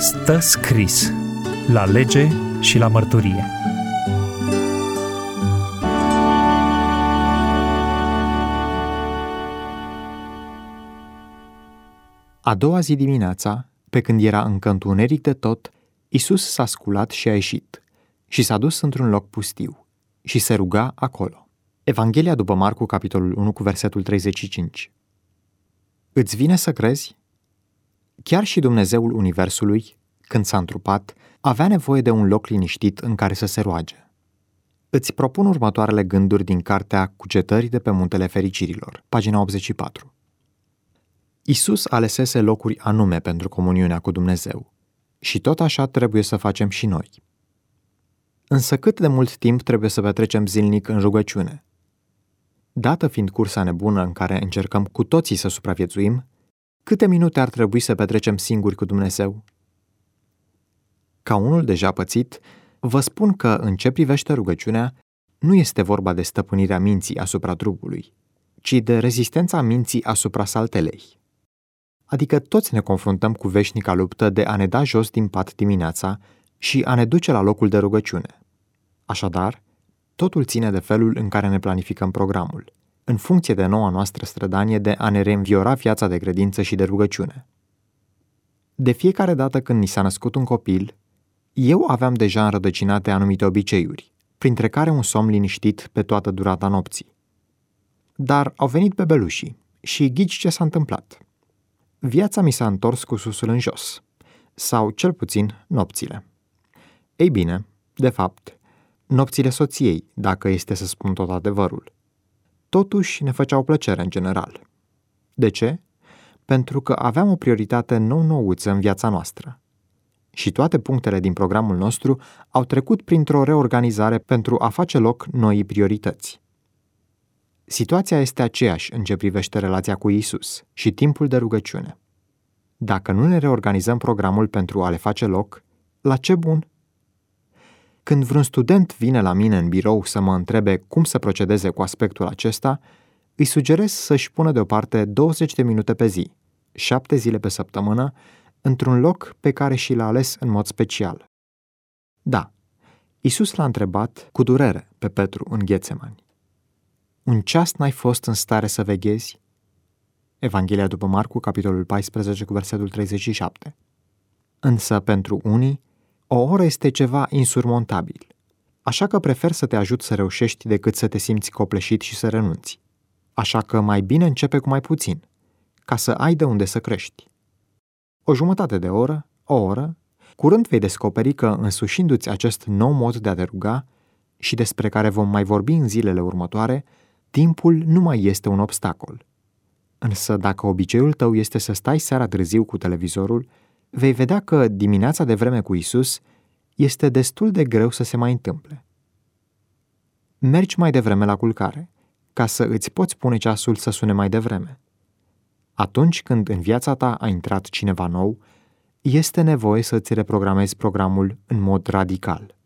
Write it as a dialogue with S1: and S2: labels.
S1: Stă scris la lege și la mărturie.
S2: A doua zi dimineața, pe când era încă întuneric de tot, Iisus s-a sculat și a ieșit și s-a dus într-un loc pustiu și se ruga acolo. Evanghelia după Marcu, capitolul 1, cu versetul 35. Îți vine să crezi? Chiar și Dumnezeul Universului, când s-a întrupat, avea nevoie de un loc liniștit în care să se roage. Îți propun următoarele gânduri din cartea Cugetări de pe Muntele Fericirilor, pagina 84. Iisus alesese locuri anume pentru comuniunea cu Dumnezeu și tot așa trebuie să facem și noi. Însă cât de mult timp trebuie să petrecem zilnic în rugăciune? Dată fiind cursa nebună în care încercăm cu toții să supraviețuim, câte minute ar trebui să petrecem singuri cu Dumnezeu? Ca unul deja pățit, vă spun că în ce privește rugăciunea, nu este vorba de stăpânirea minții asupra trupului, ci de rezistența minții asupra saltelei. Adică toți ne confruntăm cu veșnica luptă de a ne da jos din pat dimineața și a ne duce la locul de rugăciune. Așadar, totul ține de felul în care ne planificăm programul, în funcție de noua noastră strădanie de a ne reînviora viața de credință și de rugăciune. De fiecare dată când ni s-a născut un copil, eu aveam deja înrădăcinate anumite obiceiuri, printre care un somn liniștit pe toată durata nopții. Dar au venit bebelușii și ghici ce s-a întâmplat. Viața mi s-a întors cu susul în jos, sau cel puțin nopțile. Ei bine, de fapt, nopțile soției, dacă este să spun tot adevărul. Totuși ne făceau plăcere în general. De ce? Pentru că aveam o prioritate nou-nouță în viața noastră. Și toate punctele din programul nostru au trecut printr-o reorganizare pentru a face loc noii priorități. Situația este aceeași în ce privește relația cu Iisus și timpul de rugăciune. Dacă nu ne reorganizăm programul pentru a le face loc, la ce bun? Când vreun student vine la mine în birou să mă întrebe cum să procedeze cu aspectul acesta, îi sugerez să-și pună deoparte 20 de minute pe zi, 7 zile pe săptămână, într-un loc pe care și l-a ales în mod special. Da, Iisus l-a întrebat cu durere pe Petru în Ghețemani: un ceas n-ai fost în stare să veghezi? Evanghelia după Marcu, capitolul 14, cu versetul 37. Însă, pentru unii, o oră este ceva insurmontabil, așa că prefer să te ajut să reușești decât să te simți copleșit și să renunți. Așa că mai bine începe cu mai puțin, ca să ai de unde să crești. O jumătate de oră, o oră, curând vei descoperi că, însușindu-ți acest nou mod de a te ruga, și despre care vom mai vorbi în zilele următoare, timpul nu mai este un obstacol. Însă dacă obiceiul tău este să stai seara târziu cu televizorul, vei vedea că dimineața de vreme cu Iisus este destul de greu să se mai întâmple. Mergi mai devreme la culcare, ca să îți poți pune ceasul să sune mai devreme. Atunci când în viața ta a intrat cineva nou, este nevoie să îți reprogramezi programul în mod radical.